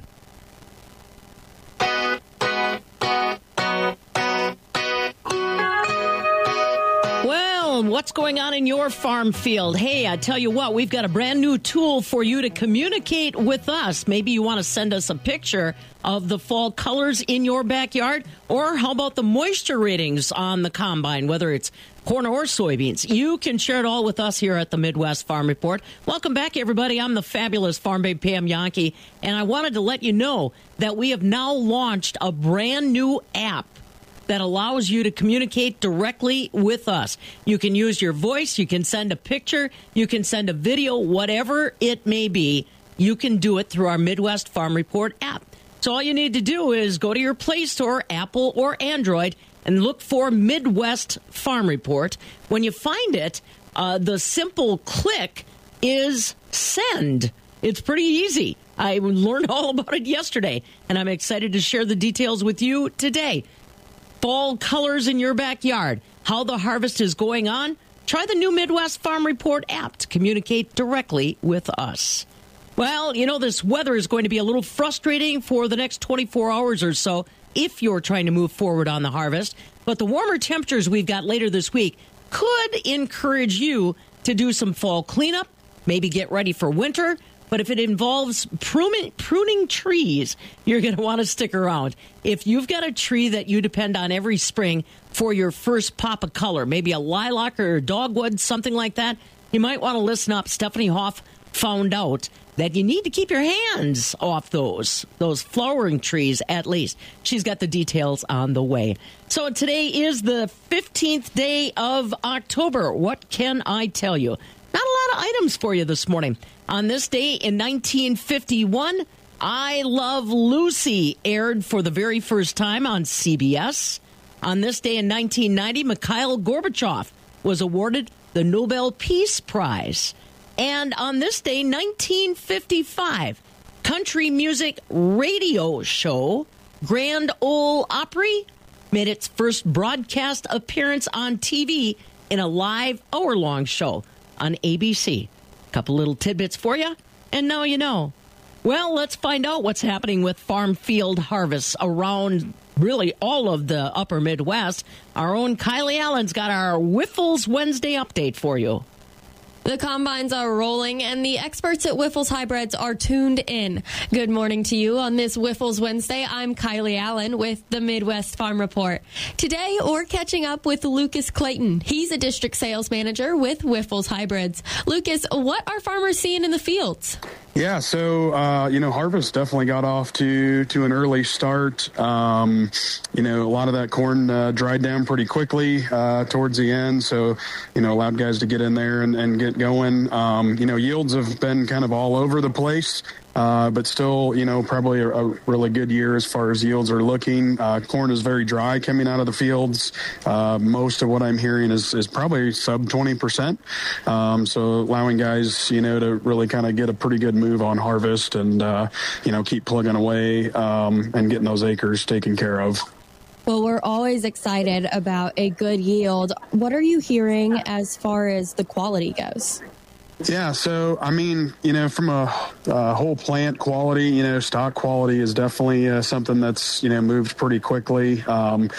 Well, what's going on in your farm field? Hey, I tell you what, we've got a brand new tool for you to communicate with us. Maybe you want to send us a picture of the fall colors in your backyard, or how about the moisture ratings on the combine, whether it's corn or soybeans? You can share it all with us here at the Midwest Farm Report. Welcome back, everybody. I'm the fabulous Farm Babe Pam Yankee, and I wanted to let you know that we have now launched a brand new app that allows you to communicate directly with us. You can use your voice, you can send a picture, you can send a video, whatever it may be, you can do it through our Midwest Farm Report app. So all you need to do is go to your Play Store, Apple or Android, and look for Midwest Farm Report. When you find it, uh, the simple click is send. It's pretty easy. I learned all about it yesterday, and I'm excited to share the details with you today. Fall colors in your backyard, how the harvest is going on. Try the new Midwest Farm Report app to communicate directly with us. Well, you know, this weather is going to be a little frustrating for the next twenty-four hours or so if you're trying to move forward on the harvest. But the warmer temperatures we've got later this week could encourage you to do some fall cleanup, maybe get ready for winter. But if it involves pruning, pruning trees, you're going to want to stick around. If you've got a tree that you depend on every spring for your first pop of color, maybe a lilac or a dogwood, something like that, you might want to listen up. Stephanie Hoff found out that you need to keep your hands off those, those flowering trees at least. She's got the details on the way. So today is the fifteenth day of October. What can I tell you? Not a lot of items for you this morning. On this day in nineteen fifty-one, I Love Lucy aired for the very first time on C B S. On this day in nineteen ninety, Mikhail Gorbachev was awarded the Nobel Peace Prize. And on this day, nineteen fifty-five, country music radio show Grand Ole Opry made its first broadcast appearance on T V in a live hour-long show on A B C. Couple little tidbits for you, and now you know. Well, let's find out what's happening with farm field harvests around really all of the upper Midwest. Our own Kylie Allen's got our Wiffles Wednesday update for you. The combines are rolling, and the experts at Wiffles Hybrids are tuned in. Good morning to you on this Wiffles Wednesday. I'm Kylie Allen with the Midwest Farm Report. Today, we're catching up with Lucas Clayton. He's a district sales manager with Wiffles Hybrids. Lucas, what are farmers seeing in the fields? Yeah, so, uh, you know, harvest definitely got off to, to an early start. Um, you know, a lot of that corn uh, dried down pretty quickly uh, towards the end. So, you know, allowed guys to get in there and, and get going. Um, you know, yields have been kind of all over the place. Uh, but still, you know, probably a, a really good year as far as yields are looking. Uh, corn is very dry coming out of the fields. Uh, most of what I'm hearing is, is probably sub twenty percent. Um, so allowing guys, you know, to really kind of get a pretty good move on harvest and, uh, you know, keep plugging away um, and getting those acres taken care of. Well, we're always excited about a good yield. What are you hearing as far as the quality goes? Yeah, so, I mean, you know, from a, a whole plant quality, you know, stock quality is definitely uh, something that's, you know, moved pretty quickly. Um,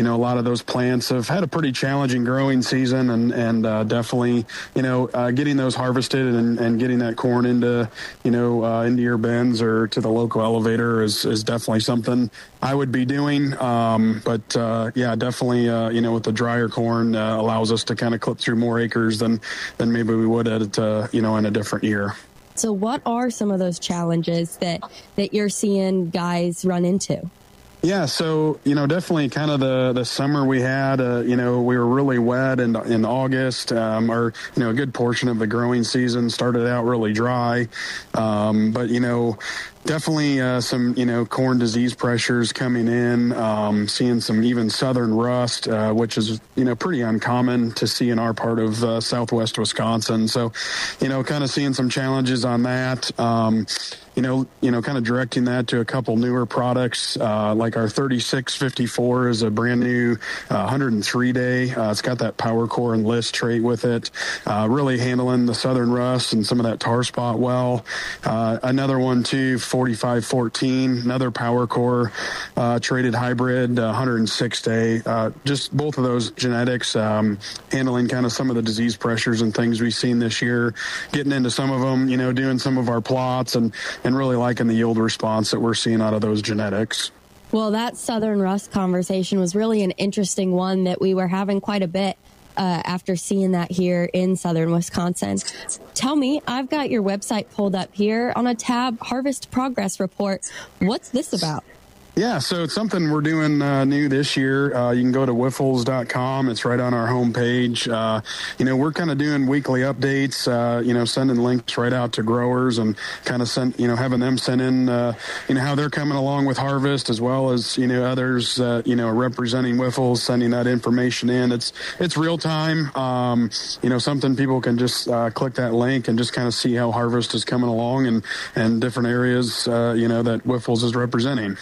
you know, a lot of those plants have had a pretty challenging growing season, and, and uh, definitely, you know, uh, getting those harvested and, and getting that corn into, you know, uh, into your bins or to the local elevator is, is definitely something I would be doing. Um, but, uh, yeah, definitely, uh, you know, with the drier corn uh, allows us to kind of clip through more acres than, than maybe we would at, uh, you know, in a different year. So what are some of those challenges that, that you're seeing guys run into? Yeah, so, you know, definitely kind of the, the summer we had, uh, you know, we were really wet in, in August, um, or, you know, a good portion of the growing season started out really dry. Um, but, you know, definitely uh, some, you know, corn disease pressures coming in, um, seeing some even southern rust, uh, which is, you know, pretty uncommon to see in our part of uh, southwest Wisconsin. So, you know, kind of seeing some challenges on that. Um, you know, you know, kind of directing that to a couple newer products, uh, like our thirty-six fifty-four is a brand new uh, one hundred three day. Uh, it's got that power core and list trait with it, uh, really handling the southern rust and some of that tar spot well. Uh, another one too, forty-five fourteen, another power core uh, traded hybrid, uh, one hundred six day. Uh, just both of those genetics, um, handling kind of some of the disease pressures and things we've seen this year, getting into some of them, you know, doing some of our plots and and really liking the yield response that we're seeing out of those genetics. Well, that southern rust conversation was really an interesting one that we were having quite a bit uh, after seeing that here in southern Wisconsin. Tell me, I've got your website pulled up here on a tab, Harvest Progress Report. What's this about? Yeah, so it's something we're doing uh, new this year. Uh, you can go to wiffles dot com. It's right on our homepage. Uh, you know, we're kind of doing weekly updates, uh, you know, sending links right out to growers and kind of send, you know, having them send in, uh, you know, how they're coming along with harvest, as well as, you know, others, uh, you know, representing Wiffles, sending that information in. It's, it's real time. Um, you know, something people can just uh, click that link and just kind of see how harvest is coming along and, and different areas, uh, you know, that Wiffles is representing.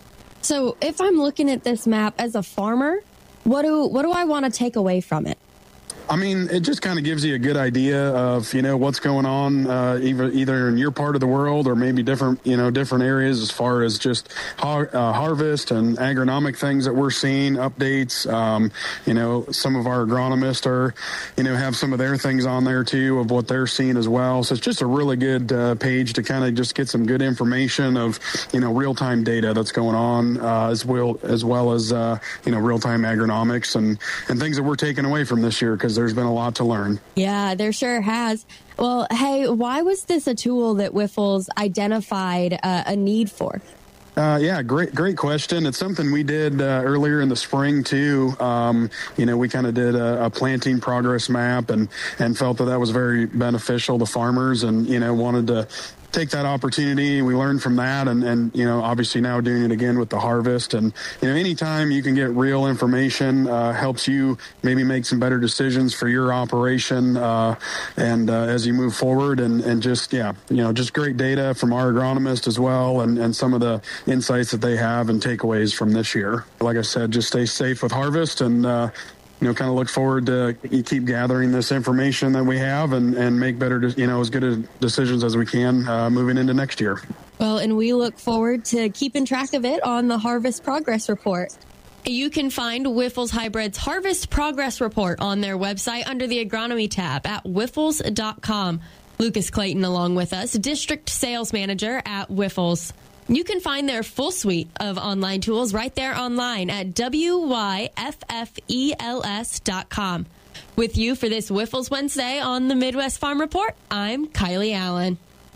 So if I'm looking at this map as a farmer, what do what do I want to take away from it? I mean, it just kind of gives you a good idea of, you know, what's going on uh, either either in your part of the world or maybe different, you know, different areas as far as just har- uh, harvest and agronomic things that we're seeing, updates. Um, you know, some of our agronomists are, you know, have some of their things on there too of what they're seeing as well. So it's just a really good uh, page to kind of just get some good information of, you know, real-time data that's going on uh, as well as well as, uh, you know, real-time agronomics and, and things that we're taking away from this year because there's been a lot to learn. Yeah, there sure has. Well, hey, why was this a tool that Wiffles identified uh, a need for? Uh, yeah, great, great question. It's something we did uh, earlier in the spring too. Um, you know, we kind of did a, a planting progress map and, and felt that that was very beneficial to farmers and, you know, wanted to take that opportunity. We learned from that and, and, you know, obviously now doing it again with the harvest. And, you know, anytime you can get real information uh, helps you maybe make some better decisions for your operation uh, and uh, as you move forward and, and just, yeah, you know, just great data from our agronomist as well and, and some of the insights that they have and takeaways from this year. Like I said, just stay safe with harvest and, uh, you know, kind of look forward to keep gathering this information that we have and, and make better, you know, as good a decisions as we can uh, moving into next year. Well, and we look forward to keeping track of it on the Harvest Progress Report. You can find Wiffles Hybrid's Harvest Progress Report on their website under the Agronomy tab at wiffles dot com. Lucas Clayton along with us, District Sales Manager at Wiffles. You can find their full suite of online tools right there online at W Y F F E L S dot com. With you for this Wiffles Wednesday on the Midwest Farm Report, I'm Kylie Allen.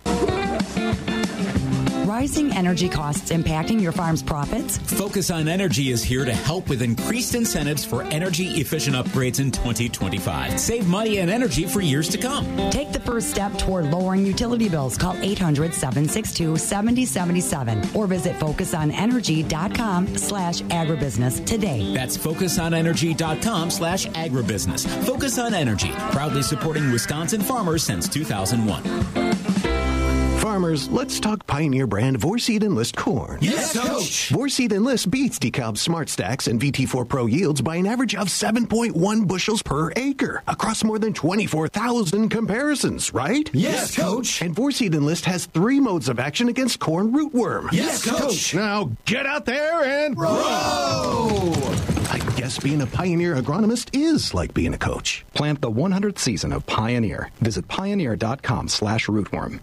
Rising energy costs impacting your farm's profits? Focus on Energy is here to help with increased incentives for energy-efficient upgrades in twenty twenty-five. Save money and energy for years to come. Take the first step toward lowering utility bills. Call eight hundred, seven six two, seven zero seven seven or visit focus on energy dot com slash agribusiness today. That's focus on energy dot com slash agribusiness. Focus on Energy, proudly supporting Wisconsin farmers since two thousand one. Farmers, let's talk Pioneer brand Vorseed Enlist corn. Yes, Coach! Vorseed Enlist beats DeKalb Smart Stacks and V T four Pro yields by an average of seven point one bushels per acre across more than twenty-four thousand comparisons, right? Yes, Coach! And Vorseed Enlist has three modes of action against corn rootworm. Yes, Coach! Now get out there and row! I guess guess being a Pioneer agronomist is like being a coach. Plant the one hundredth season of Pioneer. Visit pioneer.com slash rootworm.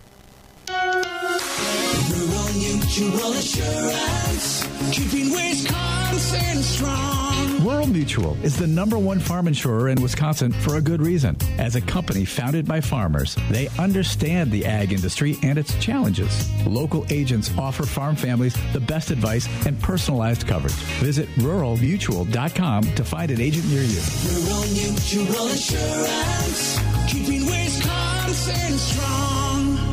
Rural Mutual Assurance, keeping Wisconsin strong. Rural Mutual is the number one farm insurer in Wisconsin for a good reason. As a company founded by farmers, they understand the ag industry and its challenges. Local agents offer farm families the best advice and personalized coverage. Visit rural mutual dot com to find an agent near you. Rural Mutual Assurance, keeping Wisconsin strong.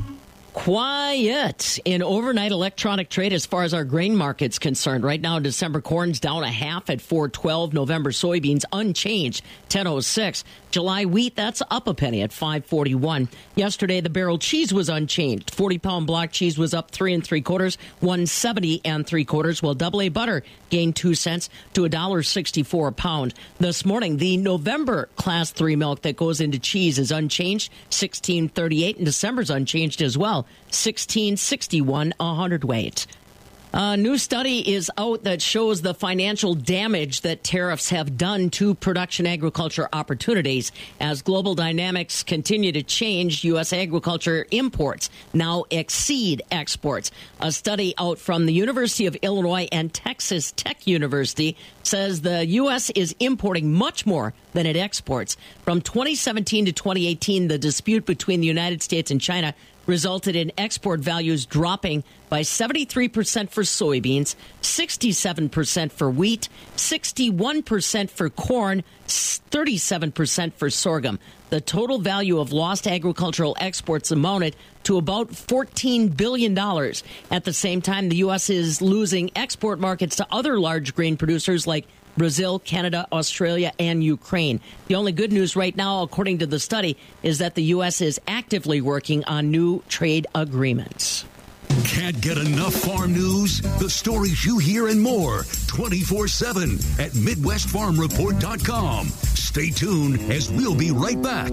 Quiet in overnight electronic trade as far as our grain market's concerned. Right now, December corn's down a half at four twelve. November soybeans unchanged, ten oh six. July wheat, that's up a penny at five forty-one. Yesterday, the barrel cheese was unchanged. forty-pound block cheese was up three and three quarters, one seventy and three quarters, while double A butter gained two cents to one dollar sixty-four a pound. This morning, the November class three milk that goes into cheese is unchanged, sixteen thirty-eight, and December's unchanged as well, sixteen sixty-one a hundredweight. A new study is out that shows the financial damage that tariffs have done to production agriculture opportunities. As global dynamics continue to change, U S agriculture imports now exceed exports. A study out from the University of Illinois and Texas Tech University says the U S is importing much more than it exports. From twenty seventeen to twenty eighteen, the dispute between the United States and China resulted in export values dropping by seventy-three percent for soybeans, sixty-seven percent for wheat, sixty-one percent for corn, thirty-seven percent for sorghum. The total value of lost agricultural exports amounted to about fourteen billion dollars. At the same time, the U S is losing export markets to other large grain producers like Brazil, Canada, Australia, and Ukraine. The only good news right now, according to the study, is that the U S is actively working on new trade agreements. Can't get enough farm news? The stories you hear and more twenty-four seven at Midwest Farm Report dot com. Stay tuned as we'll be right back.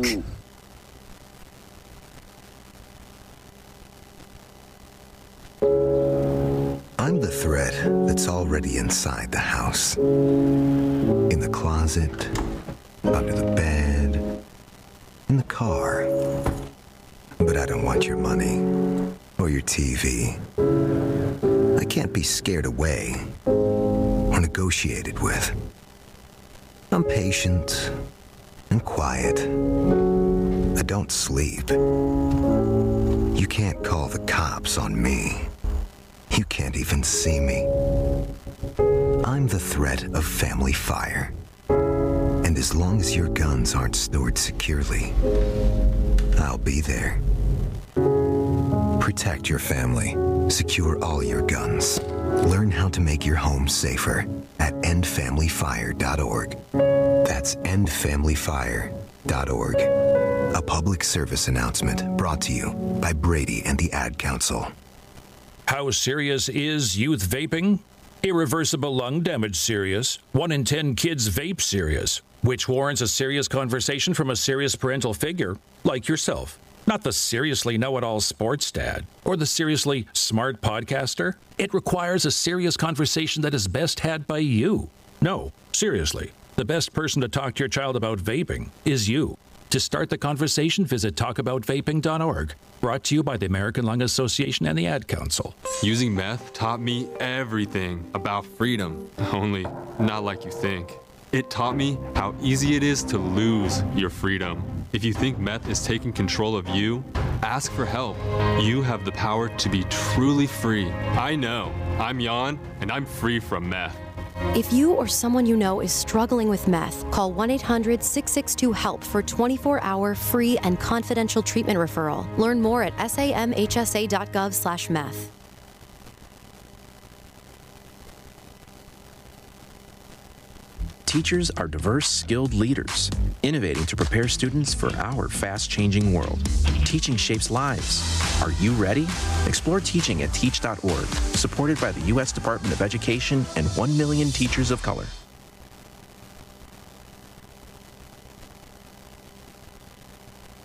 I'm the thread that's already inside the house. In the closet, under the bed, in the car. But I don't want your money or your T V. I can't be scared away or negotiated with. I'm patient and quiet. I don't sleep. You can't call the cops on me. You can't even see me. I'm the threat of family fire. And as long as your guns aren't stored securely, I'll be there. Protect your family. Secure all your guns. Learn how to make your home safer at end family fire dot org. That's end family fire dot org. A public service announcement brought to you by Brady and the Ad Council. How serious is youth vaping? Irreversible lung damage serious. One in ten kids vape serious, which warrants a serious conversation from a serious parental figure like yourself. Not the seriously know-it-all sports dad or the seriously smart podcaster. It requires a serious conversation that is best had by you. No, seriously, the best person to talk to your child about vaping is you. To start the conversation, visit talk about vaping dot org. Brought to you by the American Lung Association and the Ad Council. Using meth taught me everything about freedom, only not like you think. It taught me how easy it is to lose your freedom. If you think meth is taking control of you, ask for help. You have the power to be truly free. I know. I'm Jan, and I'm free from meth. If you or someone you know is struggling with meth, call one eight hundred six six two HELP for twenty-four hour free and confidential treatment referral. Learn more at samhsa dot gov slash meth. Teachers are diverse, skilled leaders, innovating to prepare students for our fast-changing world. Teaching shapes lives. Are you ready? Explore teaching at teach dot org, supported by the U S Department of Education and one million teachers of color.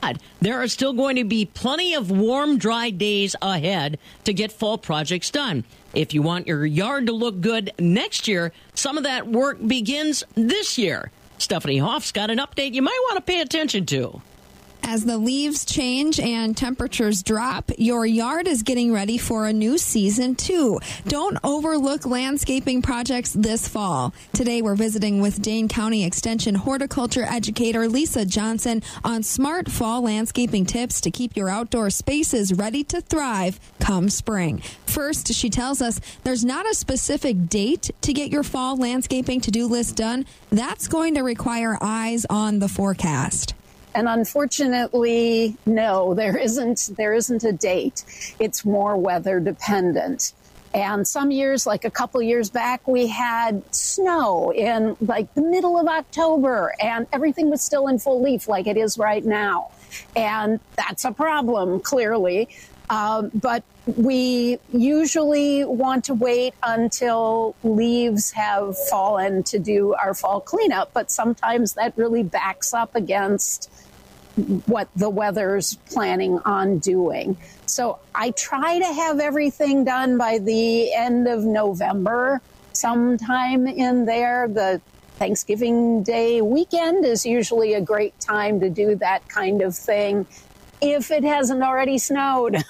But there are still going to be plenty of warm, dry days ahead to get fall projects done. If you want your yard to look good next year, some of that work begins this year. Stephanie Hoff's got an update you might want to pay attention to. As the leaves change and temperatures drop, your yard is getting ready for a new season, too. Don't overlook landscaping projects this fall. Today, we're visiting with Dane County Extension horticulture educator Lisa Johnson on smart fall landscaping tips to keep your outdoor spaces ready to thrive come spring. First, she tells us there's not a specific date to get your fall landscaping to-do list done. That's going to require eyes on the forecast. And unfortunately, no, there isn't there isn't a date. It's more weather dependent. And some years, like a couple years back, we had snow in like the middle of October and everything was still in full leaf like it is right now. And that's a problem, clearly. Um, but we usually want to wait until leaves have fallen to do our fall cleanup. But sometimes that really backs up against what the weather's planning on doing. So I try to have everything done by the end of November, sometime in there. The Thanksgiving Day weekend is usually a great time to do that kind of thing, if it hasn't already snowed.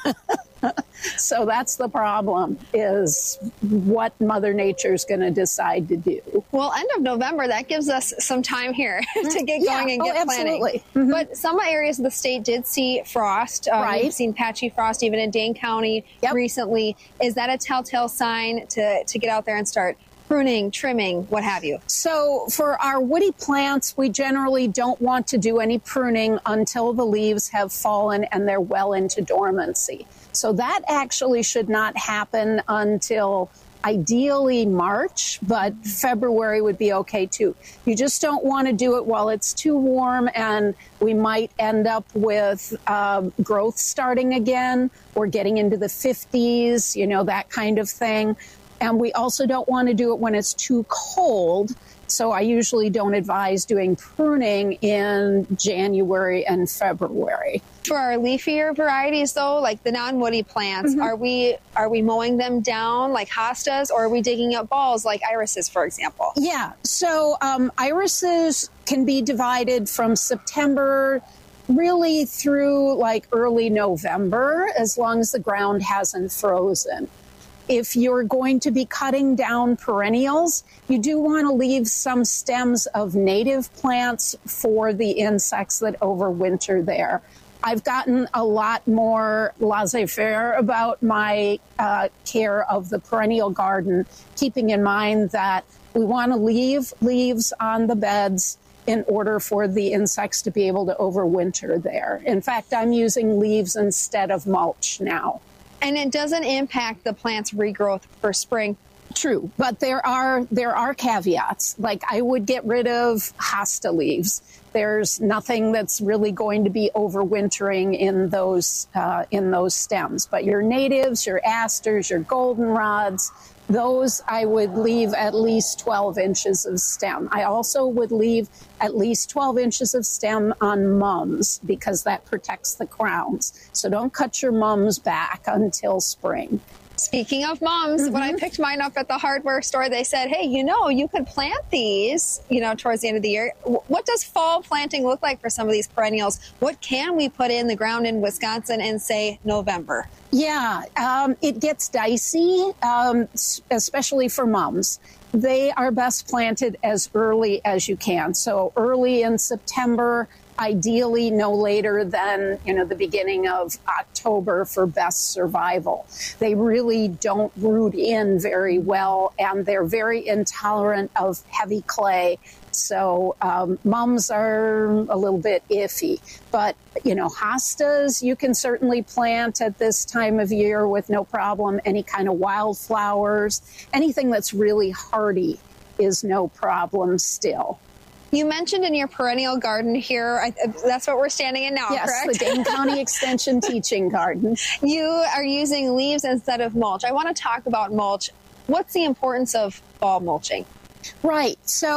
So that's the problem, is what Mother Nature's going to decide to do. Well, end of November, that gives us some time here to get Yeah. going and Oh, get absolutely. planning. But some areas of the state did see frost. Um, Right. We've seen patchy frost even in Dane County recently. Is that a telltale sign to, to get out there and start pruning, trimming, what have you? So for our woody plants, we generally don't want to do any pruning until the leaves have fallen and they're well into dormancy. So that actually should not happen until ideally March, but February would be okay too. You just don't want to do it while it's too warm and we might end up with um, growth starting again or getting into the fifties, you know, that kind of thing. And we also don't want to do it when it's too cold. So I usually don't advise doing pruning in January and February. For our leafier varieties, though, like the non-woody plants, Mm-hmm. are we are we mowing them down like hostas, or are we digging up balls like irises, for example? Yeah. So um, irises can be divided from September really through like early November, as long as the ground hasn't frozen. If you're going to be cutting down perennials, you do want to leave some stems of native plants for the insects that overwinter there. I've gotten a lot more laissez-faire about my uh, care of the perennial garden, keeping in mind that we want to leave leaves on the beds in order for the insects to be able to overwinter there. In fact, I'm using leaves instead of mulch now. And it doesn't impact the plant's regrowth for spring. True, but there are there are caveats. Like I would get rid of hosta leaves. There's nothing that's really going to be overwintering in those uh, in those stems. But your natives, your asters, your goldenrods, those I would leave at least twelve inches of stem. I also would leave at least twelve inches of stem on mums because that protects the crowns. So don't cut your mums back until spring. Speaking of mums, mm-hmm. when I picked mine up at the hardware store, they said, hey, you know, you could plant these, you know, towards the end of the year. What does fall planting look like for some of these perennials? What can we put in the ground in Wisconsin in, say, November? Yeah, um, it gets dicey, um, especially for mums. They are best planted as early as you can. So early in September, ideally no later than, you know, the beginning of October for best survival. They really don't root in very well, and they're very intolerant of heavy clay. So um, mums are a little bit iffy. But, you know, hostas you can certainly plant at this time of year with no problem. Any kind of wildflowers, anything that's really hardy is no problem still. You mentioned in your perennial garden here, I, that's what we're standing in now, yes, correct? Yes, the Dane County Extension Teaching Garden. You are using leaves instead of mulch. I want to talk about mulch. What's the importance of fall mulching? Right. So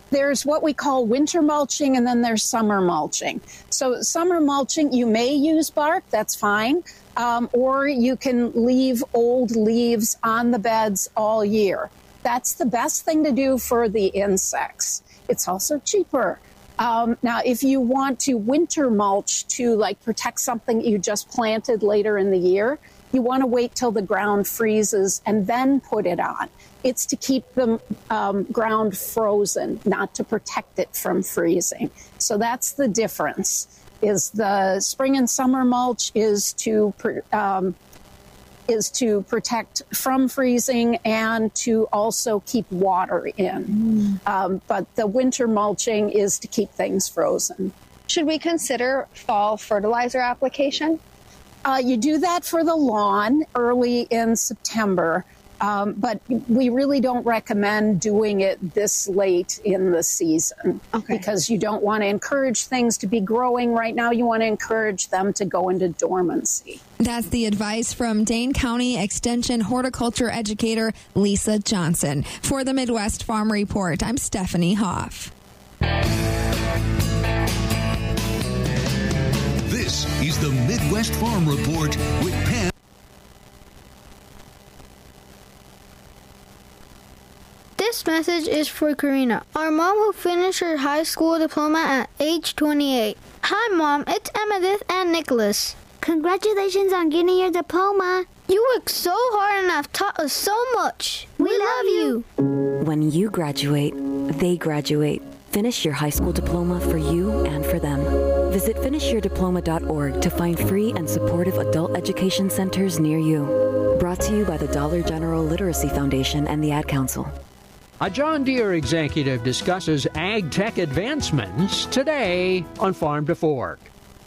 There's what we call winter mulching, and then there's summer mulching. So summer mulching, you may use bark, that's fine, um, or you can leave old leaves on the beds all year. That's the best thing to do for the insects. It's also cheaper. Um, now, if you want to winter mulch to like protect something you just planted later in the year, you want to wait till the ground freezes and then put it on. It's to keep the um, ground frozen, not to protect it from freezing. So that's the difference. Is the spring and summer mulch is to um, is to protect from freezing and to also keep water in. Mm. Um, but the winter mulching is to keep things frozen. Should we consider fall fertilizer application? Uh, you do that for the lawn early in September, um, but we really don't recommend doing it this late in the season okay. because you don't want to encourage things to be growing right now. You want to encourage them to go into dormancy. That's the advice from Dane County Extension horticulture educator Lisa Johnson. For the Midwest Farm Report, I'm Stephanie Hoff. This is the Midwest Farm Report with Pam. This message is for Karina, our mom who finished her high school diploma at age twenty-eight. Hi, Mom. It's Emmettith and Nicholas. Congratulations on getting your diploma. You worked so hard and have taught us so much. We, we love you. When you graduate, they graduate. Finish your high school diploma for you and for them. Visit finish your diploma dot org to find free and supportive adult education centers near you. Brought to you by the Dollar General Literacy Foundation and the Ad Council. A John Deere executive discusses ag tech advancements today on Farm to Fork.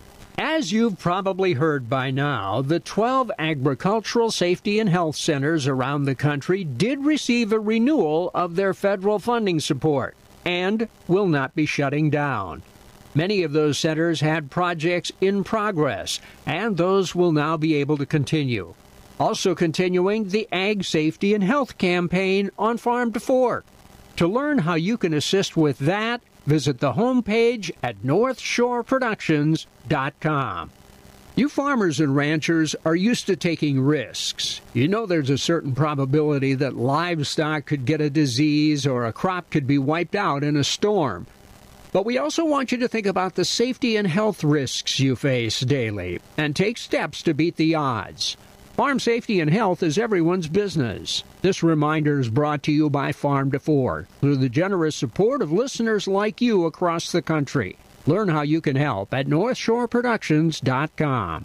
As you've probably heard by now, the twelve agricultural safety and health centers around the country did receive a renewal of their federal funding support and will not be shutting down. Many of those centers had projects in progress, and those will now be able to continue. Also continuing the Ag Safety and Health campaign on Farm to Fork. To learn how you can assist with that, visit the homepage at north shore productions dot com. You farmers and ranchers are used to taking risks. You know there's a certain probability that livestock could get a disease or a crop could be wiped out in a storm. But we also want you to think about the safety and health risks you face daily and take steps to beat the odds. Farm safety and health is everyone's business. This reminder is brought to you by Farm to Fork through the generous support of listeners like you across the country. Learn how you can help at north shore productions dot com.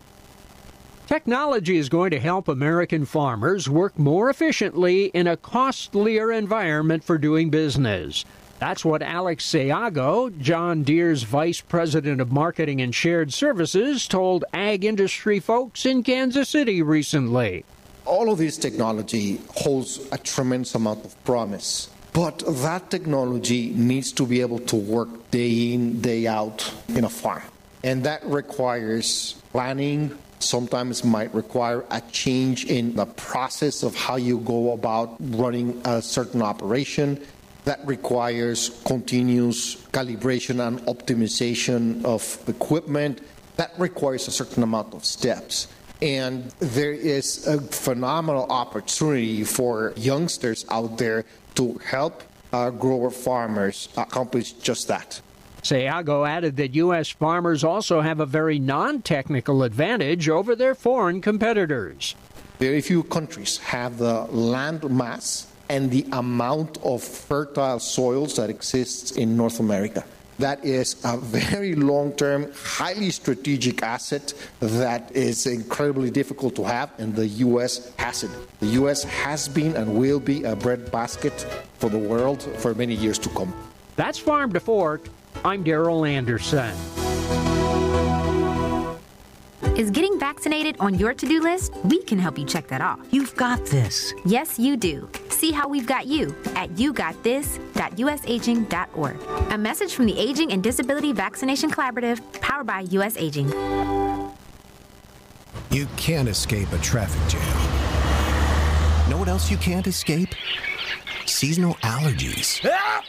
Technology is going to help American farmers work more efficiently in a costlier environment for doing business. That's what Alex Sayago, John Deere's Vice President of Marketing and Shared Services, told ag industry folks in Kansas City recently. All of this technology holds a tremendous amount of promise, but that technology needs to be able to work day in, day out in a farm. And that requires planning. Sometimes might require a change in the process of how you go about running a certain operation. That requires continuous calibration and optimization of equipment. That requires a certain amount of steps. And there is a phenomenal opportunity for youngsters out there to help uh, grower farmers accomplish just that. Sayago added that U S farmers also have a very non-technical advantage over their foreign competitors. Very few countries have the land mass and the amount of fertile soils that exists in North America. That is a very long-term, highly strategic asset that is incredibly difficult to have, and the U S has it. The U S has been and will be a breadbasket for the world for many years to come. That's Farm to Fork. I'm Daryl Anderson. Is getting vaccinated on your to-do list? We can help you check that off. You've got this. Yes, you do. See how we've got you at you got this dot u s aging dot org. A message from the Aging and Disability Vaccination Collaborative, powered by U S Aging. You can't escape a traffic jam. Know what else you can't escape? seasonal allergies.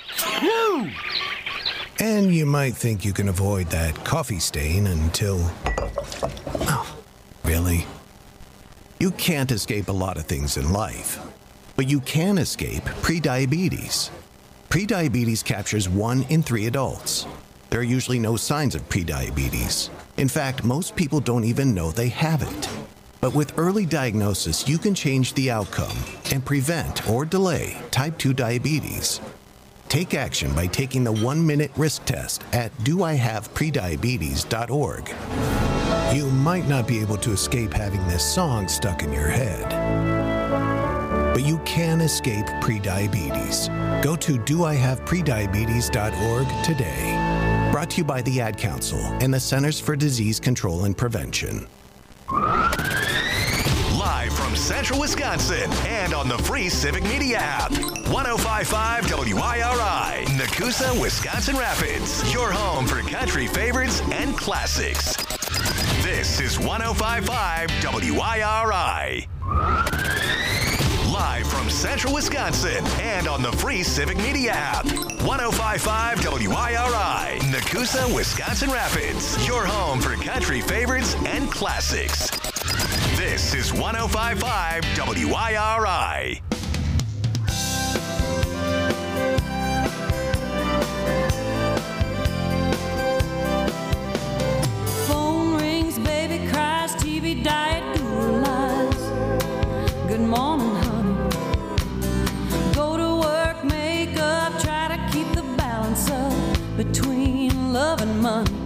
And you might think you can avoid that coffee stain until... Oh, really? You can't escape a lot of things in life, but you can escape prediabetes. Prediabetes captures one in three adults. There are usually no signs of prediabetes. In fact, most people don't even know they have it. But with early diagnosis, you can change the outcome and prevent or delay type two diabetes. Take action by taking the one-minute risk test at do I have prediabetes dot org. You might not be able to escape having this song stuck in your head, but you can escape prediabetes. Go to do I have prediabetes dot org today. Brought to you by the Ad Council and the Centers for Disease Control and Prevention. Live from Central Wisconsin and on the free Civic Media app. one oh five point five W I R I, Nakusa, Wisconsin Rapids. Your home for country favorites and classics. This is one oh five point five W I R I. Live from Central Wisconsin and on the free Civic Media app. one oh five point five W I R I, Nakusa, Wisconsin Rapids. Your home for country favorites and classics. This is one oh five point five W I R I. Phone rings, baby cries, T V diet, Google lies. Good morning, honey. Go to work, make up, try to keep the balance up between love and money.